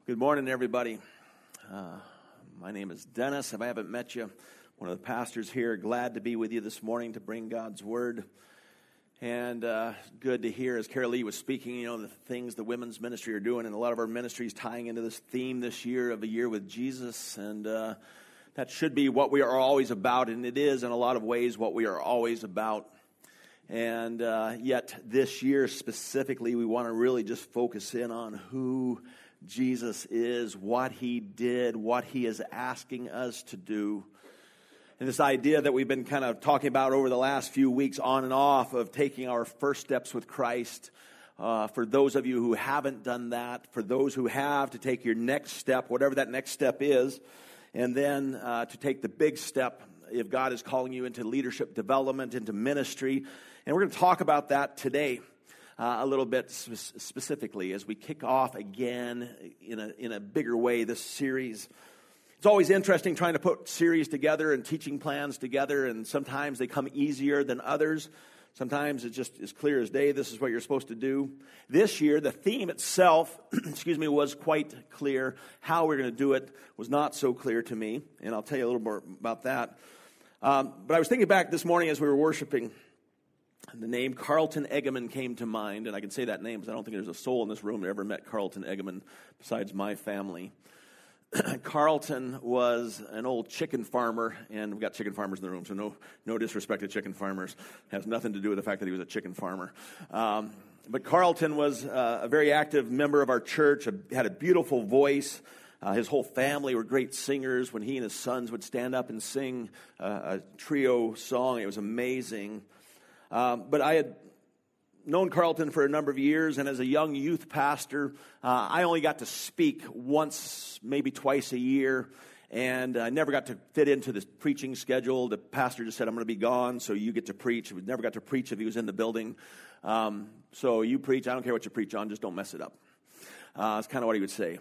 Good morning, everybody. My name is Dennis. If I haven't met you, one of the pastors here. Glad to be with you this morning to bring God's Word. And good to hear, as Carol Lee was speaking, the things the women's ministry are doing, and a lot of our ministries tying into this theme this year of a year with Jesus. And that should be what we are always about, and it is in a lot of ways what we are always about. And yet this year specifically, we want to really just focus in on who Jesus is, what he did, what he is asking us to do. And this idea that we've been kind of talking about over the last few weeks on and off of taking our first steps with Christ. For those of you who haven't done that, for those who have, to take your next step, whatever that next step is, and then to take the big step if God is calling you into leadership development, into ministry. And we're going to talk about that today. A little bit specifically as we kick off again in a bigger way this series. It's always interesting trying to put series together and teaching plans together, and sometimes they come easier than others. Sometimes it's just as clear as day. This is what you're supposed to do. This year, the theme itself, was quite clear. How we're going to do it was not so clear to me, and I'll tell you a little more about that. But I was thinking back this morning as we were worshiping. The name Carlton Egeman came to mind, and I can say that name because I don't think there's a soul in this room that ever met Carlton Egeman besides my family. Carlton was an old chicken farmer, and we've got chicken farmers in the room, so no disrespect to chicken farmers. It has nothing to do with the fact that he was a chicken farmer. But Carlton was a very active member of our church, had a beautiful voice. His whole family were great singers. When he and his sons would stand up and sing a trio song, it was amazing. But I had known Carlton for a number of years, and as a young youth pastor, I only got to speak once, maybe twice a year, and I never got to fit into the preaching schedule. The pastor just said, I'm going to be gone, so you get to preach. We never got to preach if he was in the building. So you preach. I don't care what you preach on, just don't mess it up. That's kind of what he would say.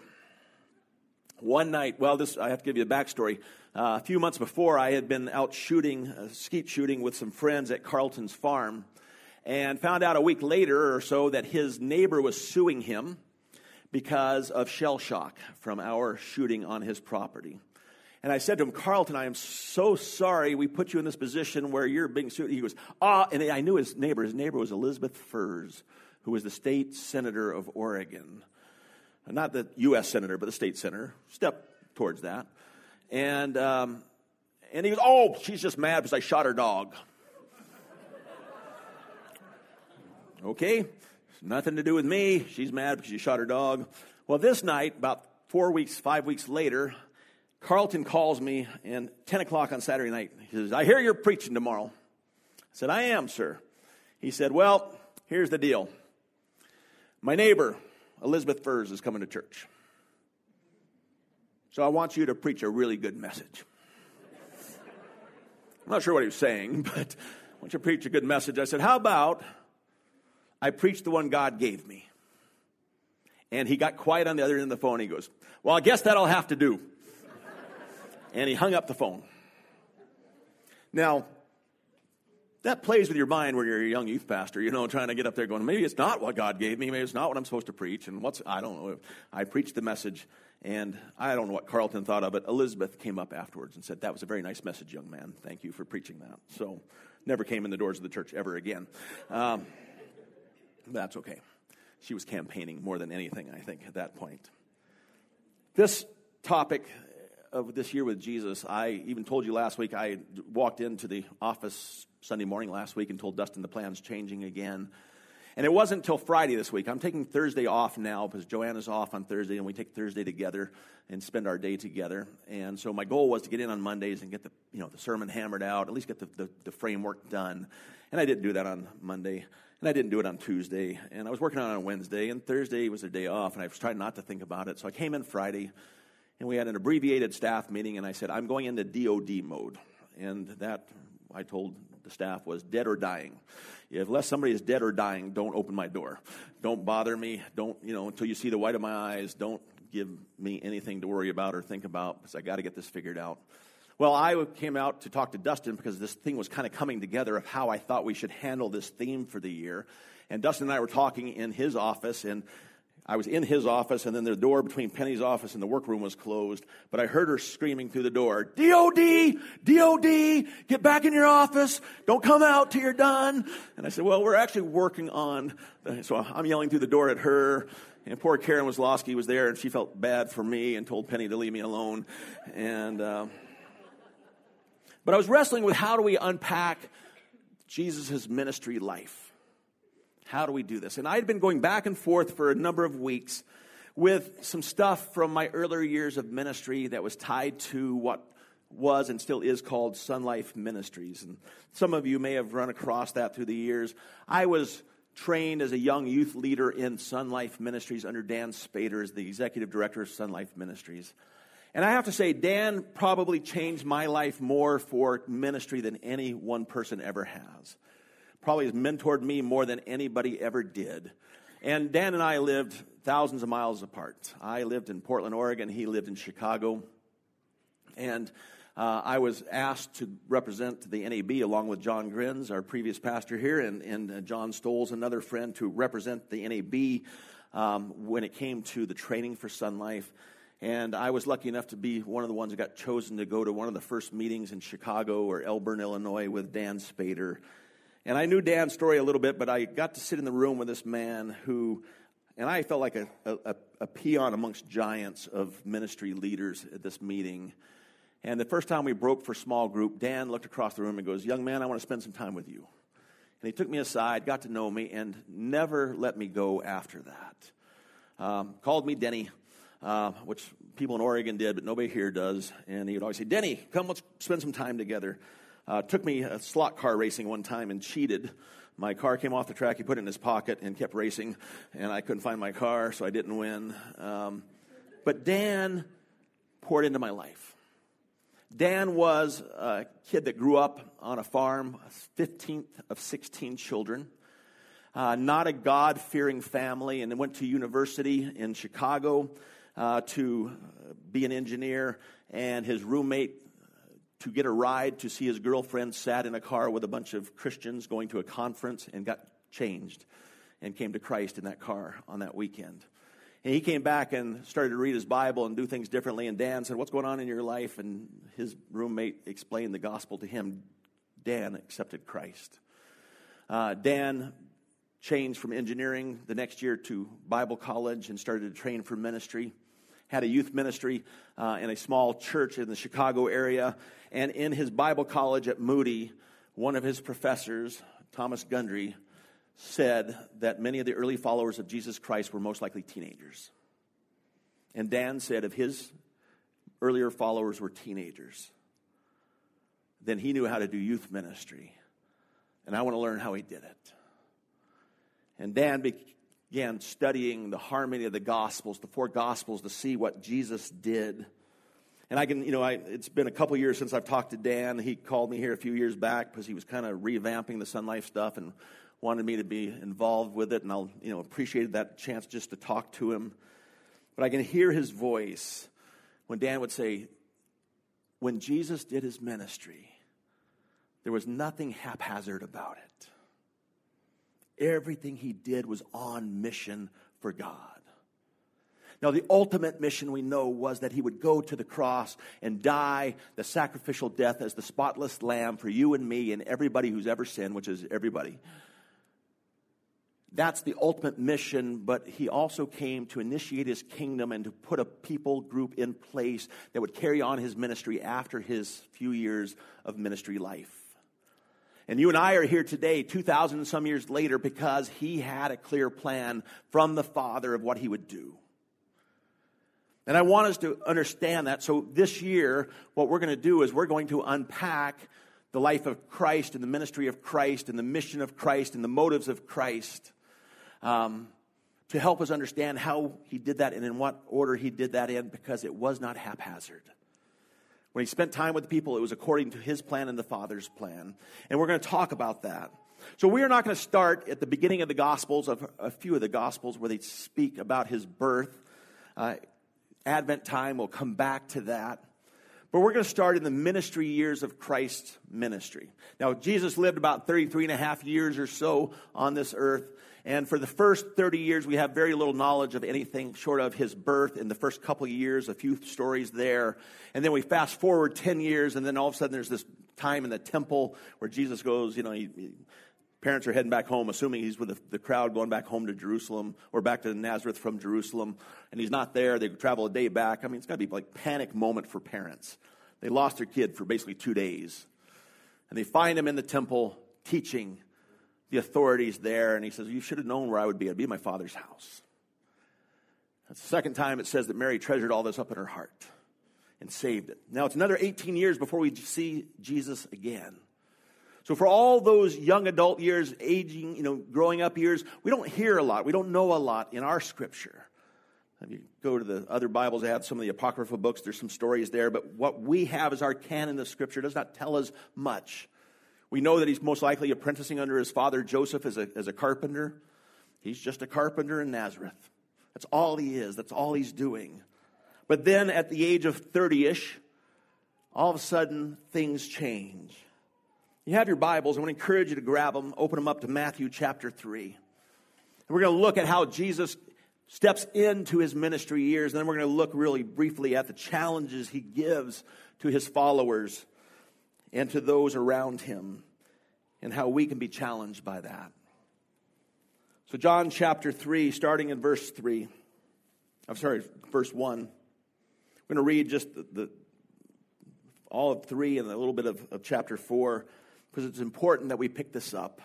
One night, I have to give you a backstory. A few months before, I had been out shooting, skeet shooting with some friends at Carlton's farm, and found out a week later or so that his neighbor was suing him because of shell shock from our shooting on his property. And I said to him, Carlton, I am so sorry we put you in this position where you're being sued. He goes, and I knew his neighbor. His neighbor was Elizabeth Furs, who was the state senator of Oregon. Not the U.S. senator, but the state senator. Step towards that. And he goes, she's just mad because I shot her dog. Okay, nothing to do with me. She's mad because you shot her dog. Well, this night, about 5 weeks later, Carlton calls me, and 10 o'clock on Saturday night, he says, I hear you're preaching tomorrow. I said, I am, sir. He said, well, here's the deal. My neighbor, Elizabeth Furs, is coming to church. So I want you to preach a really good message. I'm not sure what he was saying, but I want you to preach a good message. I said, how about I preach the one God gave me? And he got quiet on the other end of the phone. He goes, well, I guess that'll have to do. And he hung up the phone. Now, that plays with your mind when you're a young youth pastor, trying to get up there going, maybe it's not what God gave me. Maybe it's not what I'm supposed to preach. And I don't know. I preached the message, and I don't know what Carlton thought of it. Elizabeth came up afterwards and said, that was a very nice message, young man. Thank you for preaching that. So never came in the doors of the church ever again. That's okay. She was campaigning more than anything, I think, at that point. This topic of this year with Jesus, I even told you last week, I walked into the office Sunday morning last week and told Dustin the plan's changing again. And it wasn't until Friday this week. I'm taking Thursday off now because Joanna's off on Thursday, and we take Thursday together and spend our day together. And so my goal was to get in on Mondays and get the sermon hammered out, at least get the framework done. And I didn't do that on Monday, and I didn't do it on Tuesday. And I was working on Wednesday, and Thursday was a day off, and I was trying not to think about it. So I came in Friday, and we had an abbreviated staff meeting, and I said, I'm going into DOD mode. And that, I told the staff, was dead or dying. Unless somebody is dead or dying, don't open my door. Don't bother me. Don't, until you see the white of my eyes, don't give me anything to worry about or think about, because I got to get this figured out. Well, I came out to talk to Dustin because this thing was kind of coming together of how I thought we should handle this theme for the year. And Dustin and I were talking in his office, and I was in his office, and then the door between Penny's office and the workroom was closed. But I heard her screaming through the door, "DOD, DOD, get back in your office. Don't come out till you're done." And I said, "Well, we're actually working on." So I'm yelling through the door at her. And poor Karen Wozlowski was there, and she felt bad for me and told Penny to leave me alone. But I was wrestling with how do we unpack Jesus' ministry life. How do we do this? And I had been going back and forth for a number of weeks with some stuff from my earlier years of ministry that was tied to what was and still is called Sun Life Ministries. And some of you may have run across that through the years. I was trained as a young youth leader in Sun Life Ministries under Dan Spader as the executive director of Sun Life Ministries. And I have to say, Dan probably changed my life more for ministry than any one person ever has. Probably has mentored me more than anybody ever did. And Dan and I lived thousands of miles apart. I lived in Portland, Oregon. He lived in Chicago. And I was asked to represent the NAB along with John Grins, our previous pastor here, and John Stoles, another friend, to represent the NAB when it came to the training for Sun Life. And I was lucky enough to be one of the ones that got chosen to go to one of the first meetings in Chicago or Elburn, Illinois with Dan Spader. And I knew Dan's story a little bit, but I got to sit in the room with this man who, and I felt like a peon amongst giants of ministry leaders at this meeting. And the first time we broke for small group, Dan looked across the room and goes, "Young man, I want to spend some time with you." And he took me aside, got to know me, and never let me go after that. Called me Denny, which people in Oregon did, but nobody here does. And he would always say, "Denny, come, let's spend some time together." Took me slot car racing one time and cheated. My car came off the track. He put it in his pocket and kept racing, and I couldn't find my car, so I didn't win. But Dan poured into my life. Dan was a kid that grew up on a farm, 15th of 16 children, not a God-fearing family, and then went to university in Chicago to be an engineer, and his roommate, to get a ride to see his girlfriend, sat in a car with a bunch of Christians going to a conference and got changed and came to Christ in that car on that weekend. And he came back and started to read his Bible and do things differently. And Dan said, "What's going on in your life?" And his roommate explained the gospel to him. Dan accepted Christ. Dan changed from engineering the next year to Bible college and started to train for ministry. Had a youth ministry in a small church in the Chicago area. And in his Bible college at Moody, one of his professors, Thomas Gundry, said that many of the early followers of Jesus Christ were most likely teenagers. And Dan said if his earlier followers were teenagers, then he knew how to do youth ministry. And I want to learn how he did it. And Dan began studying the harmony of the Gospels, the four Gospels, to see what Jesus did. And it's been a couple years since I've talked to Dan. He called me here a few years back because he was kind of revamping the Sun Life stuff and wanted me to be involved with it. And I'll, appreciated that chance just to talk to him. But I can hear his voice when Dan would say, when Jesus did his ministry, there was nothing haphazard about it. Everything he did was on mission for God. Now, the ultimate mission we know was that he would go to the cross and die the sacrificial death as the spotless lamb for you and me and everybody who's ever sinned, which is everybody. That's the ultimate mission, but he also came to initiate his kingdom and to put a people group in place that would carry on his ministry after his few years of ministry life. And you and I are here today, 2,000 and some years later, because he had a clear plan from the Father of what he would do. And I want us to understand that. So this year, what we're going to do is we're going to unpack the life of Christ and the ministry of Christ and the mission of Christ and the motives of Christ to help us understand how he did that and in what order he did that in, because it was not haphazard. When he spent time with the people, it was according to his plan and the Father's plan. And we're going to talk about that. So we are not going to start at the beginning of the Gospels, of a few of the Gospels where they speak about his birth. Advent time, we'll come back to that. But we're going to start in the ministry years of Christ's ministry. Now, Jesus lived about 33 and a half years or so on this earth. And for the first 30 years, we have very little knowledge of anything short of his birth. In the first couple of years, a few stories there. And then we fast forward 10 years, and then all of a sudden there's this time in the temple where Jesus goes, parents are heading back home, assuming he's with the crowd going back home to Jerusalem or back to Nazareth from Jerusalem. And he's not there. They travel a day back. I mean, it's got to be like panic moment for parents. They lost their kid for basically 2 days. And they find him in the temple teaching the authorities there. And he says, you should have known where I would be. I'd be in my Father's house. That's the second time it says that Mary treasured all this up in her heart and saved it. Now, it's another 18 years before we see Jesus again. So for all those young adult years, aging, growing up years, we don't hear a lot. We don't know a lot in our scripture. If you go to the other Bibles, they have some of the apocryphal books. There's some stories there. But what we have as our canon of scripture does not tell us much. We know that he's most likely apprenticing under his father Joseph as a carpenter. He's just a carpenter in Nazareth. That's all he is. That's all he's doing. But then at the age of 30-ish, all of a sudden things change. You have your Bibles. I want to encourage you to grab them, open them up to Matthew chapter 3. And we're going to look at how Jesus steps into his ministry years. And then we're going to look really briefly at the challenges he gives to his followers and to those around him and how we can be challenged by that. So John chapter 3, starting in verse 1. We're going to read just all of 3 and a little bit of chapter 4 because it's important that we pick this up.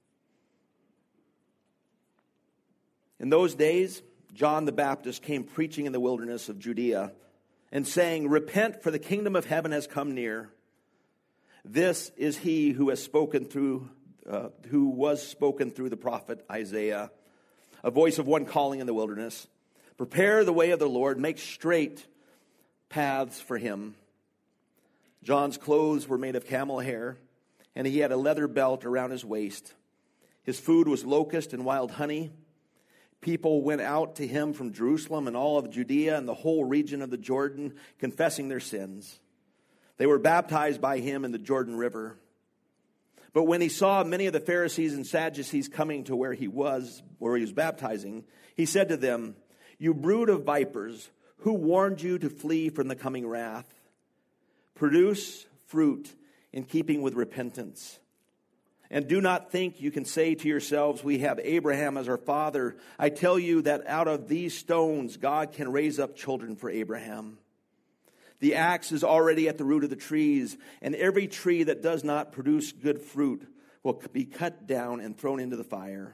In those days, John the Baptist came preaching in the wilderness of Judea and saying, repent, for the kingdom of heaven has come near. This is he who was spoken through the prophet Isaiah, a voice of one calling in the wilderness, prepare the way of the Lord, make straight paths for him. John's clothes were made of camel hair, and he had a leather belt around his waist. His food was locust and wild honey. People went out to him from Jerusalem and all of Judea and the whole region of the Jordan, confessing their sins. They were baptized by him in the Jordan River. But when he saw many of the Pharisees and Sadducees coming to where he was baptizing, he said to them, you brood of vipers, who warned you to flee from the coming wrath? Produce fruit in keeping with repentance. And do not think you can say to yourselves, we have Abraham as our father. I tell you that out of these stones God can raise up children for Abraham. The axe is already at the root of the trees, and every tree that does not produce good fruit will be cut down and thrown into the fire.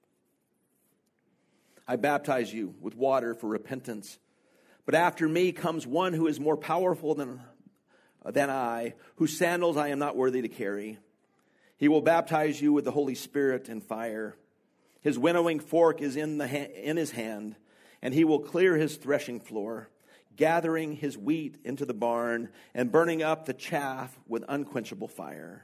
I baptize you with water for repentance, but after me comes one who is more powerful than I, whose sandals I am not worthy to carry. He will baptize you with the Holy Spirit and fire. His winnowing fork is in his hand, and he will clear his threshing floor, gathering his wheat into the barn and burning up the chaff with unquenchable fire.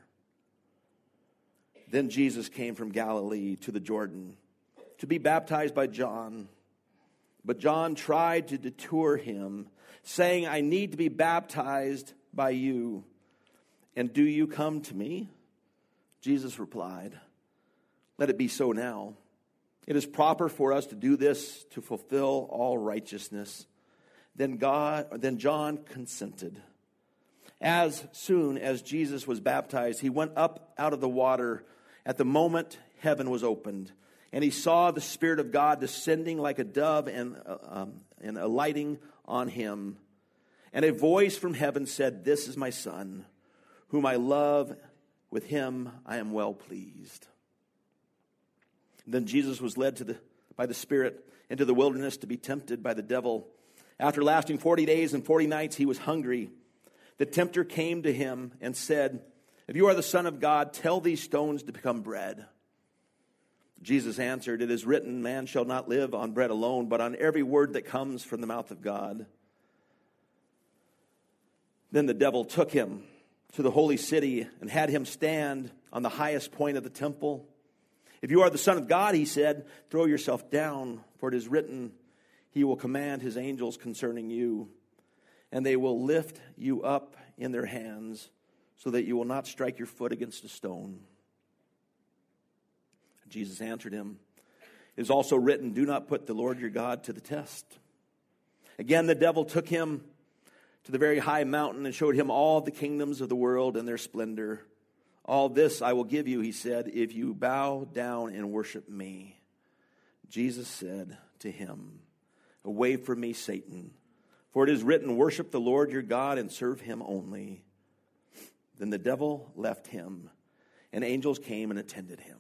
Then Jesus came from Galilee to the Jordan to be baptized by John. But John tried to deter him, saying, I need to be baptized by you, and do you come to me? Jesus replied, let it be so now. It is proper for us to do this to fulfill all righteousness. Then John consented. As soon as Jesus was baptized, he went up out of the water. At the moment, heaven was opened, and he saw the Spirit of God descending like a dove and alighting on him. And a voice from heaven said, this is my Son, whom I love. With him I am well pleased. Then Jesus was led by the Spirit into the wilderness to be tempted by the devil. After lasting 40 days and 40 nights, he was hungry. The tempter came to him and said, if you are the Son of God, tell these stones to become bread. Jesus answered, it is written, man shall not live on bread alone, but on every word that comes from the mouth of God. Then the devil took him to the holy city and had him stand on the highest point of the temple. If you are the Son of God, he said, throw yourself down, for it is written, he will command his angels concerning you, and they will lift you up in their hands so that you will not strike your foot against a stone." Jesus answered him, "It is also written, 'Do not put the Lord your God to the test.'" Again, the devil took him to the very high mountain and showed him all the kingdoms of the world and their splendor. "All this I will give you," he said, "if you bow down and worship me." Jesus said to him, "Away from me, Satan, for it is written, 'Worship the Lord your God and serve him only.'" Then the devil left him, and angels came and attended him.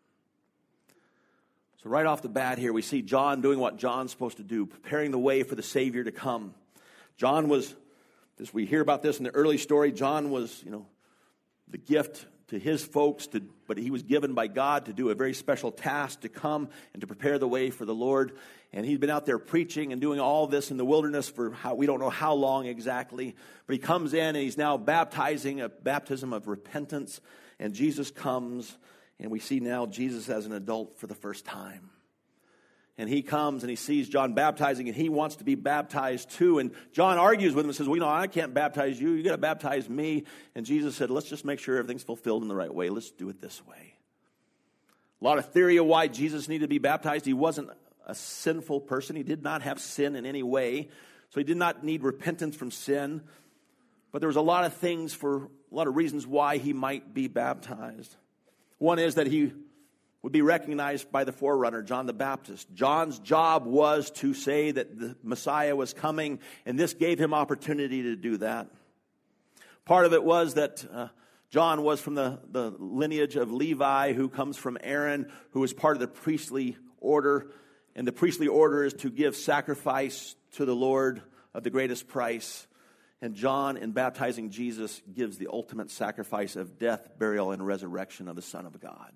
So right off the bat here, we see John doing what John's supposed to do, preparing the way for the Savior to come. John was, as we hear about this in the early story, John was, the gift to his folks, but he was given by God to do a very special task to come and to prepare the way for the Lord. And he'd been out there preaching and doing all this in the wilderness for we don't know how long exactly. But he comes in and he's now baptizing a baptism of repentance. And Jesus comes, and we see now Jesus as an adult for the first time. And he comes and he sees John baptizing, and he wants to be baptized too. And John argues with him and says, "Well, I can't baptize you. You got to baptize me." And Jesus said, "Let's just make sure everything's fulfilled in the right way. Let's do it this way." A lot of theory of why Jesus needed to be baptized. He wasn't a sinful person. He did not have sin in any way. So he did not need repentance from sin. But there was a lot of things a lot of reasons why he might be baptized. One is that he would be recognized by the forerunner, John the Baptist. John's job was to say that the Messiah was coming, and this gave him opportunity to do that. Part of it was that John was from the lineage of Levi, who comes from Aaron, who was part of the priestly order. And the priestly order is to give sacrifice to the Lord of the greatest price. And John, in baptizing Jesus, gives the ultimate sacrifice of death, burial, and resurrection of the Son of God.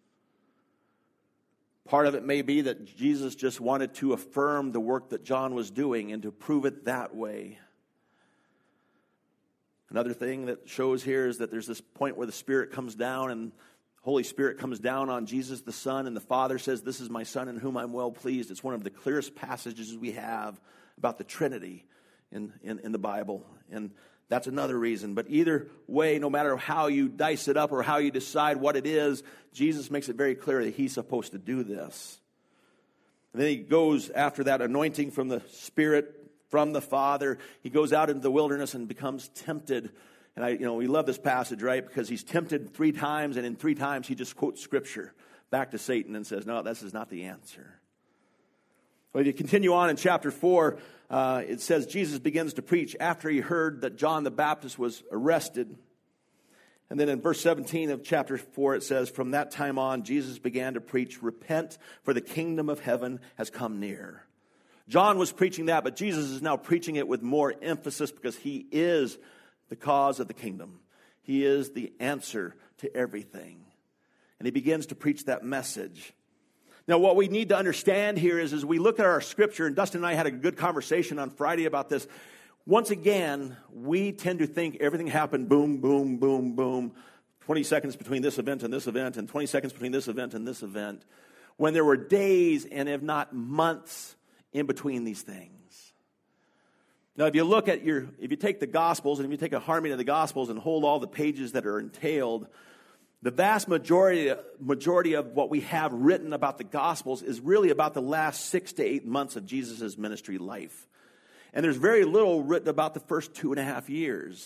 Part of it may be that Jesus just wanted to affirm the work that John was doing and to prove it that way. Another thing that shows here is that there's this point where the Spirit comes down, and Holy Spirit comes down on Jesus the Son, and the Father says, "This is my Son in whom I'm well pleased." It's one of the clearest passages we have about the Trinity in the Bible. And that's another reason. But either way, no matter how you dice it up or how you decide what it is, Jesus makes it very clear that he's supposed to do this. And then he goes after that anointing from the Spirit, from the Father. He goes out into the wilderness and becomes tempted. And we love this passage, right? Because he's tempted 3 times, and in 3 times he just quotes Scripture back to Satan and says, "No, this is not the answer." Well, if you continue on in chapter 4, it says Jesus begins to preach after he heard that John the Baptist was arrested. And then in verse 17 of chapter 4, it says, "From that time on, Jesus began to preach, 'Repent, for the kingdom of heaven has come near.'" John was preaching that, but Jesus is now preaching it with more emphasis because he is the cause of the kingdom. He is the answer to everything. And he begins to preach that message. Now, what we need to understand here is as we look at our scripture, and Dustin and I had a good conversation on Friday about this, once again, we tend to think everything happened boom, boom, boom, boom, 20 seconds between this event and this event, and 20 seconds between this event and this event, when there were days and if not months in between these things. Now, if you take the Gospels, and if you take a harmony of the Gospels and hold all the pages that are entailed, the vast majority of what we have written about the Gospels is really about the last 6 to 8 months of Jesus' ministry life. And there's very little written about the first 2.5 years.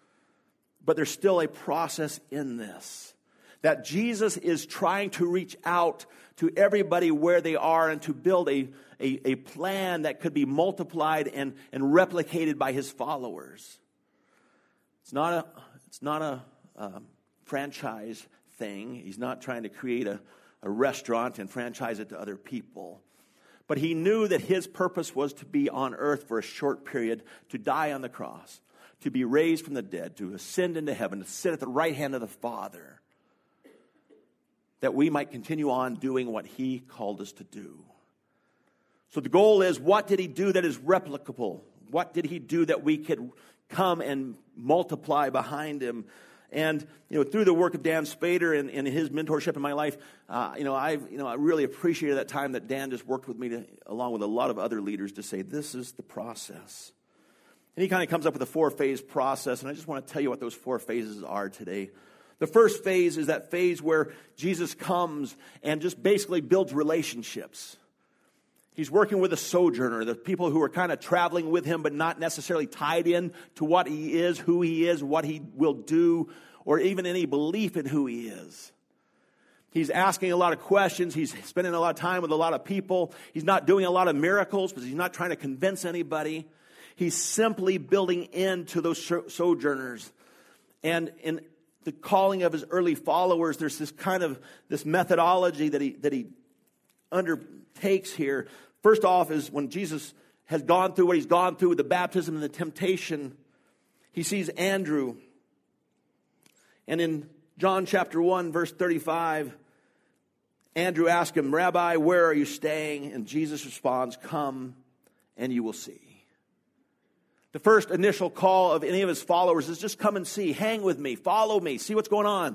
But there's still a process in this. That Jesus is trying to reach out to everybody where they are and to build a plan that could be multiplied and replicated by his followers. It's not a franchise thing. He's not trying to create a restaurant and franchise it to other people. But he knew that his purpose was to be on earth for a short period, to die on the cross, to be raised from the dead, to ascend into heaven, to sit at the right hand of the Father, that we might continue on doing what he called us to do. So the goal is, what did he do that is replicable? What did he do that we could come and multiply behind him? And through the work of Dan Spader and his mentorship in my life, I really appreciated that time that Dan just worked with me along with a lot of other leaders to say, this is the process. And he kind of comes up with a 4-phase process, and I just want to tell you what those 4 phases are today. The first phase is that phase where Jesus comes and just basically builds relationships. He's working with a sojourner, the people who are kind of traveling with him but not necessarily tied in to what he is, who he is, what he will do, or even any belief in who he is. He's asking a lot of questions. He's spending a lot of time with a lot of people. He's not doing a lot of miracles because he's not trying to convince anybody. He's simply building into those sojourners. And in the calling of his early followers, there's this methodology that he undertakes here. First off is when Jesus has gone through what he's gone through with the baptism and the temptation, he sees Andrew. And in John chapter 1, verse 35, Andrew asks him, "Rabbi, where are you staying?" And Jesus responds, "Come and you will see." The first initial call of any of his followers is just come and see, hang with me, follow me, see what's going on,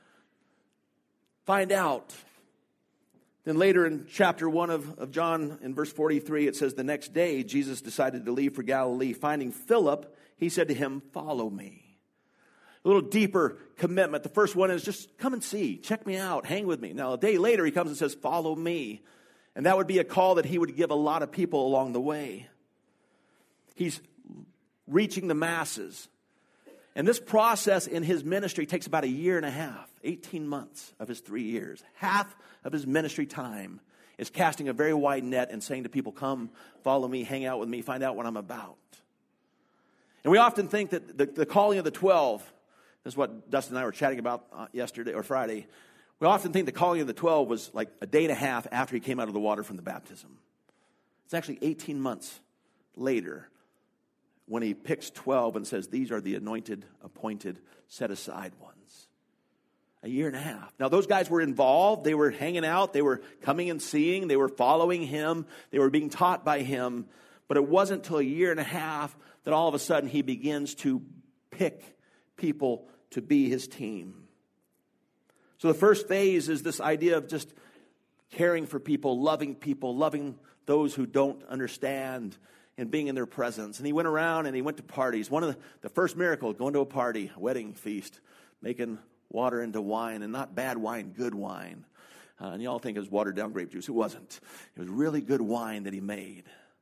find out. Then later in chapter 1 of John, in verse 43, it says, the next day Jesus decided to leave for Galilee. Finding Philip, he said to him, "Follow me." A little deeper commitment. The first one is just come and see, check me out, hang with me. Now a day later he comes and says, "Follow me." And that would be a call that he would give a lot of people along the way. He's reaching the masses. And this process in his ministry takes about 1.5 years, 18 months of his 3 years. Half of his ministry time is casting a very wide net and saying to people, come, follow me, hang out with me, find out what I'm about. And we often think that the calling of the 12, this is what Dustin and I were chatting about yesterday or Friday. We often think the calling of the 12 was like 1.5 days after he came out of the water from the baptism. It's actually 18 months later when he picks 12 and says, these are the anointed, appointed, set-aside ones. 1.5 years. Now, those guys were involved. They were hanging out. They were coming and seeing. They were following him. They were being taught by him. But it wasn't until 1.5 years that all of a sudden he begins to pick people to be his team. So the first phase is this idea of just caring for people, loving those who don't understand, and being in their presence. And he went around and he went to parties. One of the first miracle, going to a party, a wedding feast, making water into wine, and not bad wine, good wine. And you all think it was watered down grape juice. It wasn't. It was really good wine that he made.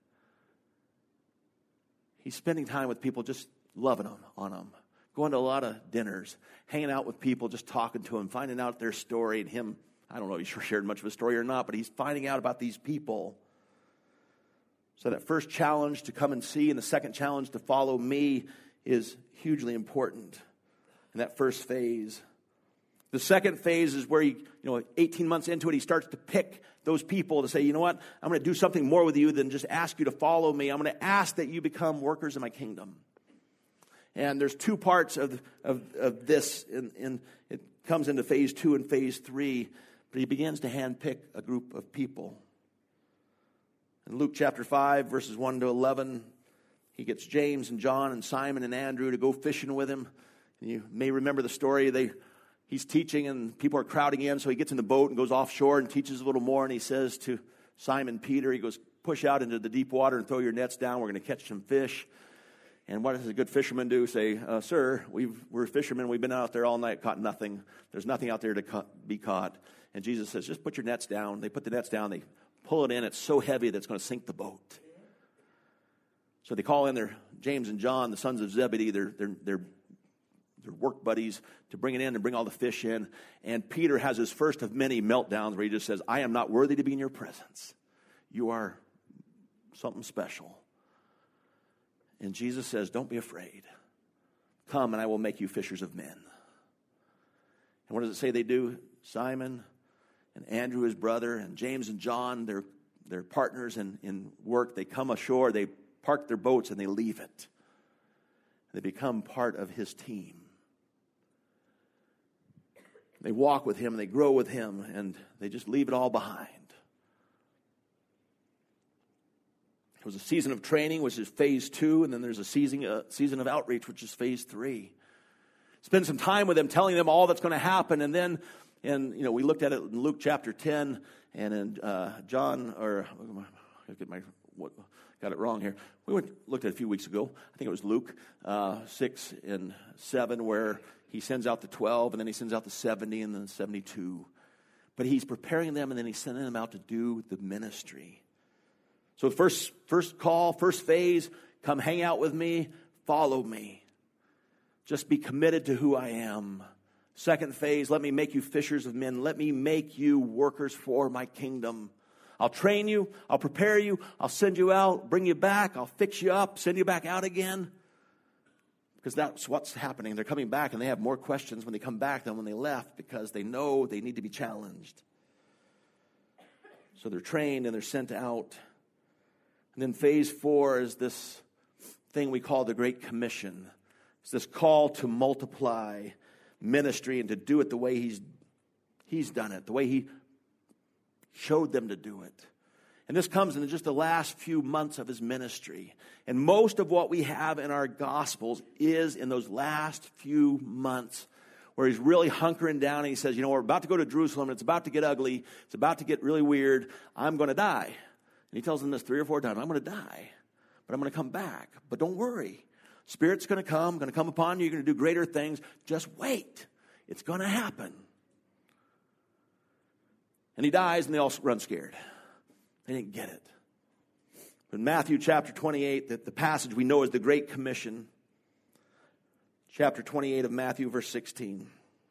He's spending time with people, just loving them on them. Going to a lot of dinners, hanging out with people, just talking to them, finding out their story. And him, I don't know if he shared much of a story or not, but he's finding out about these people. So that first challenge to come and see and the second challenge to follow me is hugely important in that first phase. The second phase is where 18 months into it, he starts to pick those people to say, you know what, I'm going to do something more with you than just ask you to follow me. I'm going to ask that you become workers in my kingdom. And there's two parts of this, and it comes into phase 2 and phase 3, but he begins to handpick a group of people. In Luke chapter 5, verses 1 to 11, he gets James and John and Simon and Andrew to go fishing with him. And you may remember the story. He's teaching and people are crowding in, so he gets in the boat and goes offshore and teaches a little more. And he says to Simon Peter, he goes, push out into the deep water and throw your nets down. We're going to catch some fish. And what does a good fisherman do? Say, sir, we're fishermen. We've been out there all night, caught nothing. There's nothing out there to be caught. And Jesus says, just put your nets down. They put the nets down. They pull it in. It's so heavy that it's going to sink the boat. So they call in their James and John, the sons of Zebedee, their work buddies, to bring it in and bring all the fish in. And Peter has his first of many meltdowns where he just says, I am not worthy to be in your presence. You are something special. And Jesus says, don't be afraid. Come and I will make you fishers of men. And what does it say they do? Simon and Andrew, his brother, and James and John, their partners in work, they come ashore, they park their boats, and they leave it. They become part of his team. They walk with him, and they grow with him, and they just leave it all behind. It was a season of training, which is phase 2, and then there's a season of outreach, which is phase 3. Spend some time with them, telling them all that's going to happen, and then, we looked at it in Luke chapter 10, and in John, or I'll get my got it wrong here. We looked at it a few weeks ago. I think it was Luke 6 and 7, where he sends out the 12, and then he sends out the 70, and then the 72. But he's preparing them, and then he's sending them out to do the ministry. So first call, first phase, come hang out with me, follow me. Just be committed to who I am. Second phase, let me make you fishers of men. Let me make you workers for my kingdom. I'll train you, I'll prepare you, I'll send you out, bring you back, I'll fix you up, send you back out again. Because that's what's happening. They're coming back, and they have more questions when they come back than when they left, because they know they need to be challenged. So they're trained and they're sent out. And then phase 4 is this thing we call the Great Commission. It's this call to multiply ministry and to do it the way he's done it, the way he showed them to do it. And this comes in just the last few months of his ministry. And most of what we have in our Gospels is in those last few months, where he's really hunkering down and he says, we're about to go to Jerusalem, and it's about to get ugly, it's about to get really weird, I'm going to die. And he tells them this 3 or 4 times, I'm going to die, but I'm going to come back. But don't worry, Spirit's going to come upon you, you're going to do greater things, just wait, it's going to happen. And he dies, and they all run scared. They didn't get it. But in Matthew chapter 28, the passage we know as the Great Commission, chapter 28 of Matthew, verse 16.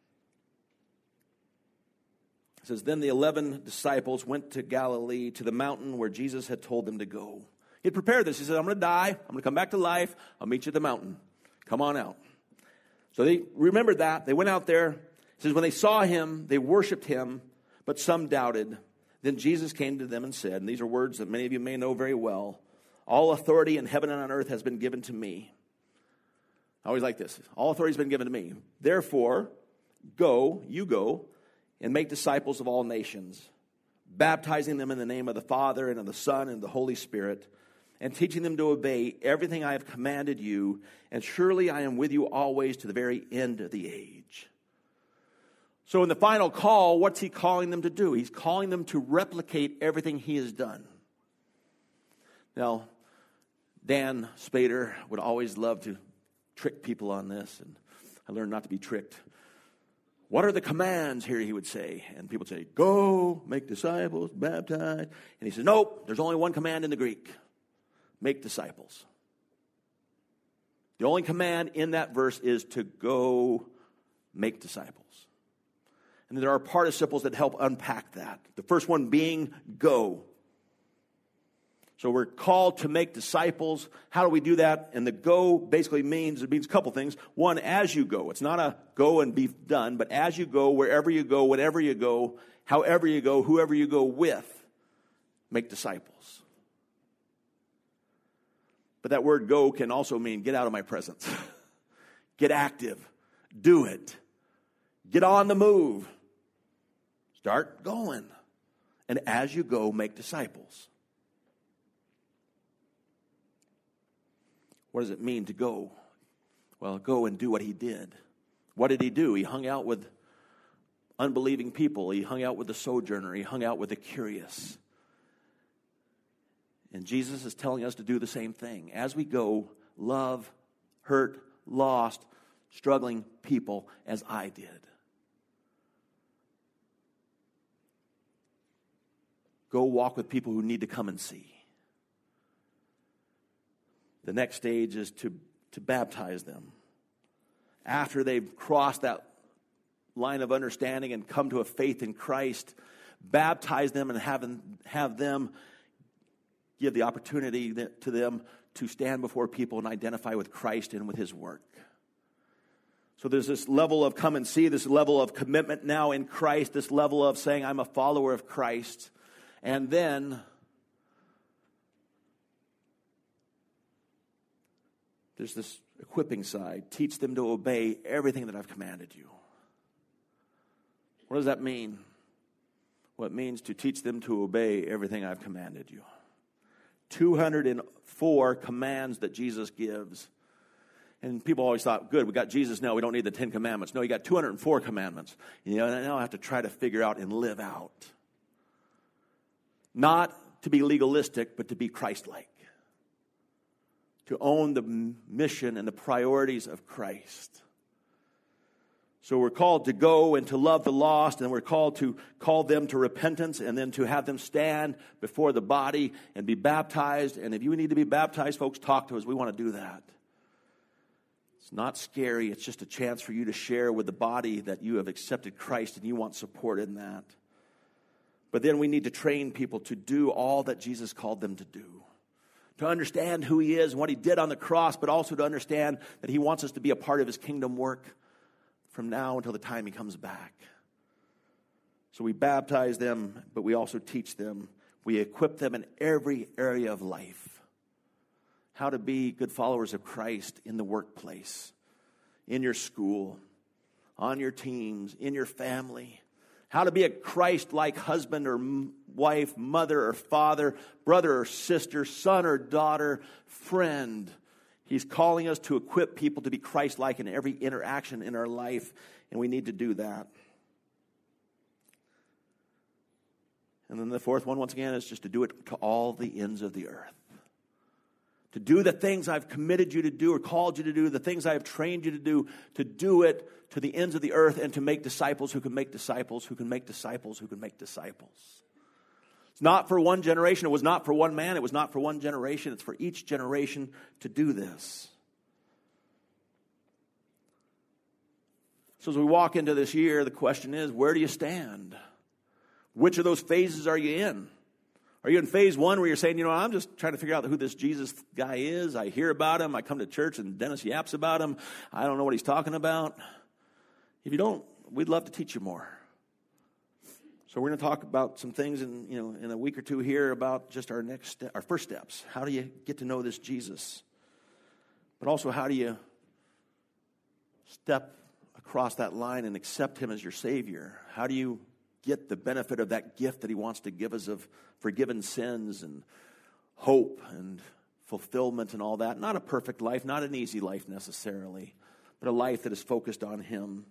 It says, Then the 11 disciples went to Galilee, to the mountain where Jesus had told them to go. He had prepared this. He said, I'm going to die. I'm going to come back to life. I'll meet you at the mountain. Come on out. So they remembered that. They went out there. It says, when they saw him, they worshiped him, but some doubted. Then Jesus came to them and said, and these are words that many of you may know very well, all authority in heaven and on earth has been given to me. I always like this. All authority has been given to me. Therefore, you go, and make disciples of all nations, baptizing them in the name of the Father and of the Son and the Holy Spirit, and teaching them to obey everything I have commanded you, and surely I am with you always to the very end of the age. So in the final call, what's he calling them to do? He's calling them to replicate everything he has done. Now, Dan Spader would always love to trick people on this, and I learned not to be tricked. What are the commands here, he would say? And people would say, go, make disciples, baptize. And he says, nope, there's only one command in the Greek. Make disciples. The only command in that verse is to go make disciples. And there are participles that help unpack that. The first one being go. So we're called to make disciples. How do we do that? And the go basically means a couple things. One, as you go. It's not a go and be done, but as you go, wherever you go, whatever you go, however you go, whoever you go with, make disciples. But that word go can also mean get out of my presence. Get active. Do it. Get on the move. Start going. And as you go, make disciples. What does it mean to go? Well, go and do what he did. What did he do? He hung out with unbelieving people. He hung out with the sojourner. He hung out with the curious. And Jesus is telling us to do the same thing. As we go, love, hurt, lost, struggling people as I did. Go walk with people who need to come and see. The next stage is to baptize them. After they've crossed that line of understanding and come to a faith in Christ, baptize them and have them give the opportunity to them to stand before people and identify with Christ and with his work. So there's this level of come and see, this level of commitment now in Christ, this level of saying I'm a follower of Christ. And then there's this equipping side. Teach them to obey everything that I've commanded you. What does that mean? Well, it means to teach them to obey everything I've commanded you. 204 commands that Jesus gives. And people always thought, good, we got Jesus now, we don't need the 10 commandments. No, you got 204 commandments. And now I have to try to figure out and live out. Not to be legalistic, but to be Christ-like. To own the mission and the priorities of Christ. So we're called to go and to love the lost, and we're called to call them to repentance, and then to have them stand before the body and be baptized. And if you need to be baptized, folks, talk to us. We want to do that. It's not scary. It's just a chance for you to share with the body that you have accepted Christ and you want support in that. But then we need to train people to do all that Jesus called them to do. To understand who he is and what he did on the cross, but also to understand that he wants us to be a part of his kingdom work from now until the time he comes back. So we baptize them, but we also teach them. We equip them in every area of life. How to be good followers of Christ in the workplace, in your school, on your teams, in your family. How to be a Christ-like husband or wife, mother or father, brother or sister, son or daughter, friend. He's calling us to equip people to be Christ-like in every interaction in our life, and we need to do that. And then the fourth one, once again, is just to do it to all the ends of the earth. To do the things I've committed you to do or called you to do, the things I have trained you to do it to the ends of the earth, and to make disciples who can make disciples, who can make disciples, who can make disciples. It's not for one generation. It was not for one man. It was not for one generation. It's for each generation to do this. So as we walk into this year, the question is, where do you stand? Which of those phases are you in? Are you in phase one where you're saying, I'm just trying to figure out who this Jesus guy is. I hear about him. I come to church and Dennis yaps about him. I don't know what he's talking about. If you don't, we'd love to teach you more. So we're going to talk about some things in a week or two here about just our first steps. How do you get to know this Jesus? But also, how do you step across that line and accept him as your Savior? How do you get the benefit of that gift that he wants to give us of forgiven sins and hope and fulfillment and all that? Not a perfect life, not an easy life necessarily, but a life that is focused on him.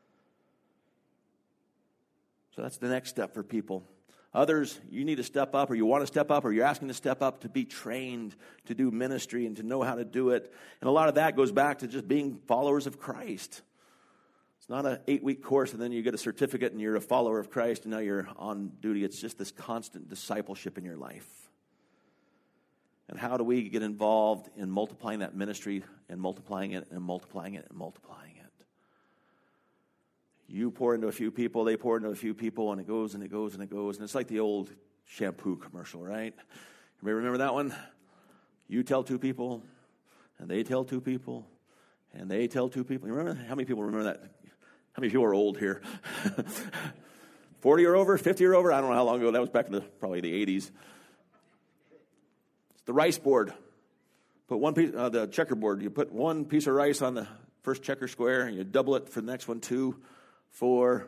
So that's the next step for people. Others, you need to step up, or you want to step up, or you're asking to step up to be trained to do ministry and to know how to do it. And a lot of that goes back to just being followers of Christ. It's not an 8-week course and then you get a certificate and you're a follower of Christ and now you're on duty. It's just this constant discipleship in your life. And how do we get involved in multiplying that ministry and multiplying it and multiplying it and multiplying it? You pour into a few people, they pour into a few people, and it goes and it goes and it goes. And it's like the old shampoo commercial, right? Everybody remember that one? You tell 2 people, and they tell 2 people, and they tell 2 people. You remember? How many people remember that? How many people are old here? 40 or over? 50 or over? I don't know how long ago. That was back in probably the 80s. It's the rice board. Put one piece, the checkerboard. You put one piece of rice on the first checker square, and you double it for the next one, 2, 4,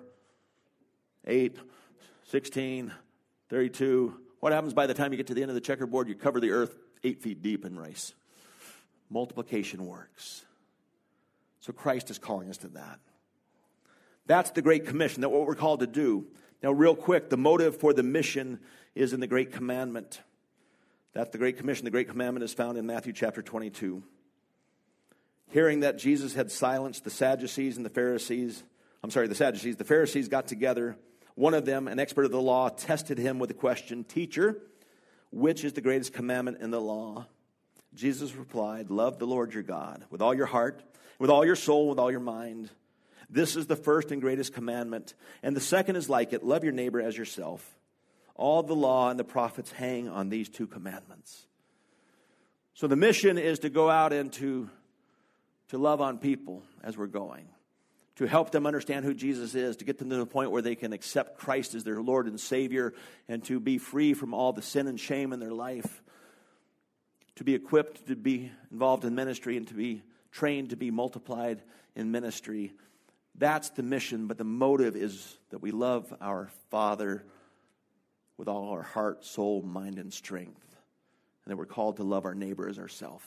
8, 16, 32. What happens by the time you get to the end of the checkerboard? You cover the earth 8 feet deep in rice. Multiplication works. So Christ is calling us to that. That's the Great Commission. That's what we're called to do. Now, real quick, the motive for the mission is in the Great Commandment. That's the Great Commission. The Great Commandment is found in Matthew chapter 22. Hearing that Jesus had silenced the Sadducees and the Pharisees, the Pharisees got together. One of them, an expert of the law, tested him with the question, "Teacher, which is the greatest commandment in the law?" Jesus replied, "Love the Lord your God with all your heart, with all your soul, with all your mind. This is the first and greatest commandment. And the second is like it, love your neighbor as yourself. All the law and the prophets hang on these 2 commandments." So the mission is to go out and to love on people as we're going, to help them understand who Jesus is, to get them to the point where they can accept Christ as their Lord and Savior, and to be free from all the sin and shame in their life, to be equipped to be involved in ministry and to be trained to be multiplied in ministry. That's the mission, but the motive is that we love our Father with all our heart, soul, mind, and strength, and that we're called to love our neighbor as ourselves.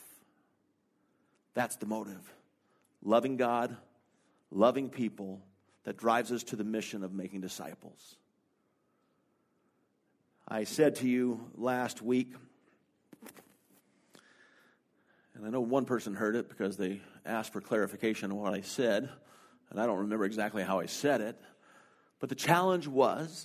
That's the motive. Loving God, loving people, that drives us to the mission of making disciples. I said to you last week, and I know one person heard it because they asked for clarification on what I said, and I don't remember exactly how I said it, but the challenge was,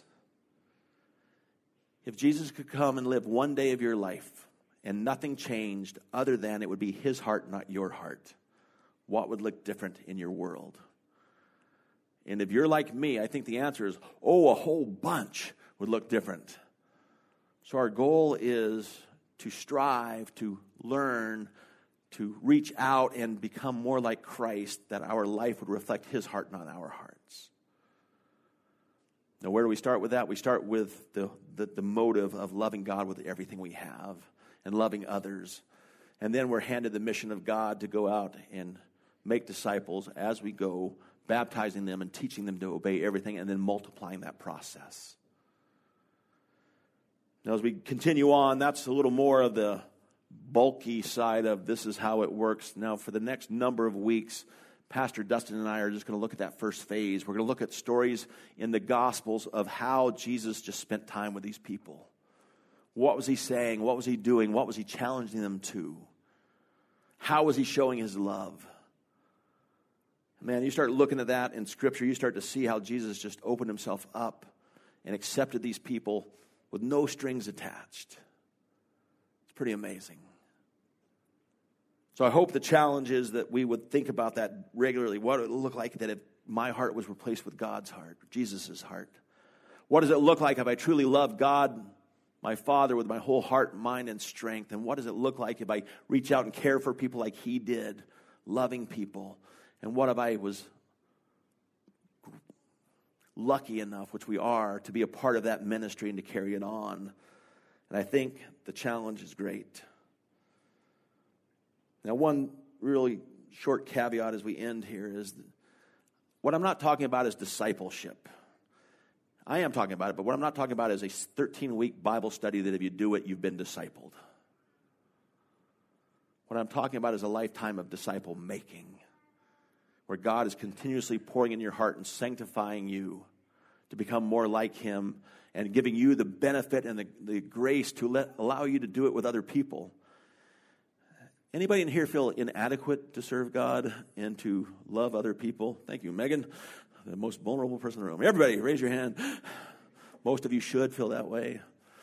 if Jesus could come and live one day of your life and nothing changed other than it would be his heart, not your heart, what would look different in your world? And if you're like me, I think the answer is, a whole bunch would look different. So our goal is to strive, to learn, to reach out and become more like Christ, that our life would reflect his heart, not our hearts. Now, where do we start with that? We start with the motive of loving God with everything we have and loving others. And then we're handed the mission of God to go out and make disciples as we go, baptizing them and teaching them to obey everything, and then multiplying that process. Now, as we continue on, that's a little more of the bulky side of this is how it works. Now, for the next number of weeks, Pastor Dustin and I are just going to look at that first phase. We're going to look at stories in the Gospels of how Jesus just spent time with these people. What was he saying? What was he doing? What was he challenging them to? How was he showing his love? Man, you start looking at that in Scripture, you start to see how Jesus just opened himself up and accepted these people with no strings attached. It's pretty amazing. So I hope the challenge is that we would think about that regularly. What would it look like that if my heart was replaced with God's heart, Jesus' heart? What does it look like if I truly love God, my Father, with my whole heart, mind, and strength? And what does it look like if I reach out and care for people like he did, loving people? And what if I was lucky enough, which we are, to be a part of that ministry and to carry it on? And I think the challenge is great. Now, one really short caveat as we end here is what I'm not talking about is discipleship. I am talking about it, but what I'm not talking about is a 13-week Bible study that if you do it, you've been discipled. What I'm talking about is a lifetime of disciple making, where God is continuously pouring in your heart and sanctifying you to become more like him and giving you the benefit and the grace to allow you to do it with other people. Anybody in here feel inadequate to serve God and to love other people? Thank you, Megan, the most vulnerable person in the room. Everybody, raise your hand. Most of you should feel that way.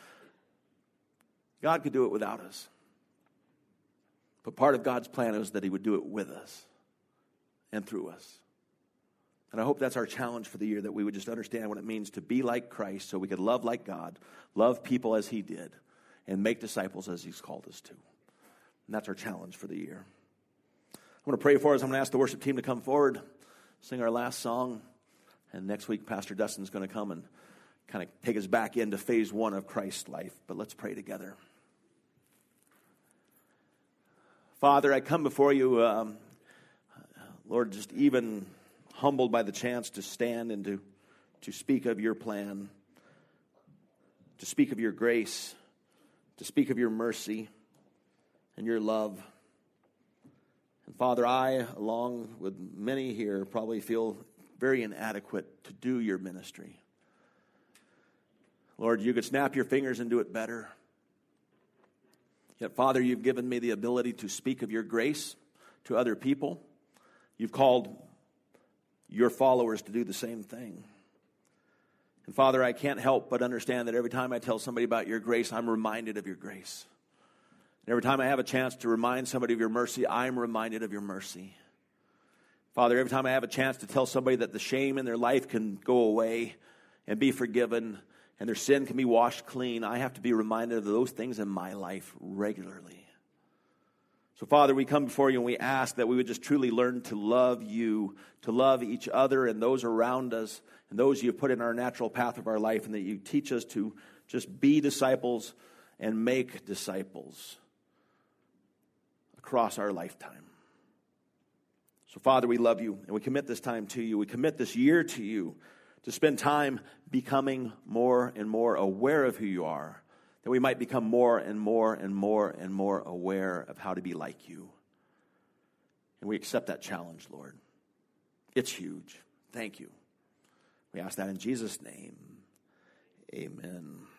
God could do it without us. But part of God's plan is that he would do it with us and through us. And I hope that's our challenge for the year, that we would just understand what it means to be like Christ so we could love like God, love people as he did, and make disciples as he's called us to. And that's our challenge for the year. I'm going to pray for us. I'm going to ask the worship team to come forward, sing our last song, and next week Pastor Dustin's going to come and kind of take us back into phase 1 of Christ's life. But let's pray together. Father, I come before you, Lord, just even humbled by the chance to stand and to speak of your plan, to speak of your grace, to speak of your mercy and your love. And Father, I, along with many here, probably feel very inadequate to do your ministry. Lord, you could snap your fingers and do it better. Yet, Father, you've given me the ability to speak of your grace to other people. You've called your followers to do the same thing. And Father, I can't help but understand that every time I tell somebody about your grace, I'm reminded of your grace. And every time I have a chance to remind somebody of your mercy, I'm reminded of your mercy. Father, every time I have a chance to tell somebody that the shame in their life can go away and be forgiven and their sin can be washed clean, I have to be reminded of those things in my life regularly. So, Father, we come before you and we ask that we would just truly learn to love you, to love each other and those around us and those you've put in our natural path of our life, and that you teach us to just be disciples and make disciples across our lifetime. So, Father, we love you and we commit this time to you. We commit this year to you to spend time becoming more and more aware of who you are, that we might become more and more and more and more aware of how to be like you. And we accept that challenge, Lord. It's huge. Thank you. We ask that in Jesus' name. Amen.